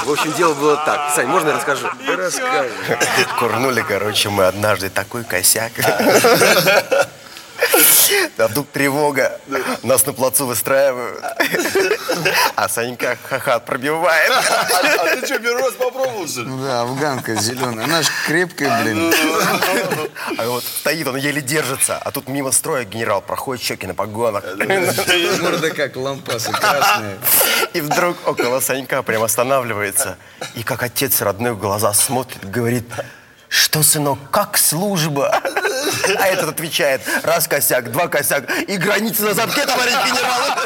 В общем, дело было так. Сань, можно я расскажу? Расскажи. Курнули, короче, мы однажды такой косяк. А вдруг тревога. Нас на плацу выстраивают. А Санька ха-ха пробивает. А ты что, первый раз попробовал, что ли? Ну да, афганка зеленая. Она ж крепкая, блин. А вот стоит, он еле держится. А тут мимо строя генерал проходит, щеки на погонах. Морда как лампасы красные. И вдруг около Санька прям останавливается. И как отец родной в глаза смотрит, говорит: что, сынок, как служба? А этот отвечает: раз косяк, два косяк, и границы на замке, товарищ генерал.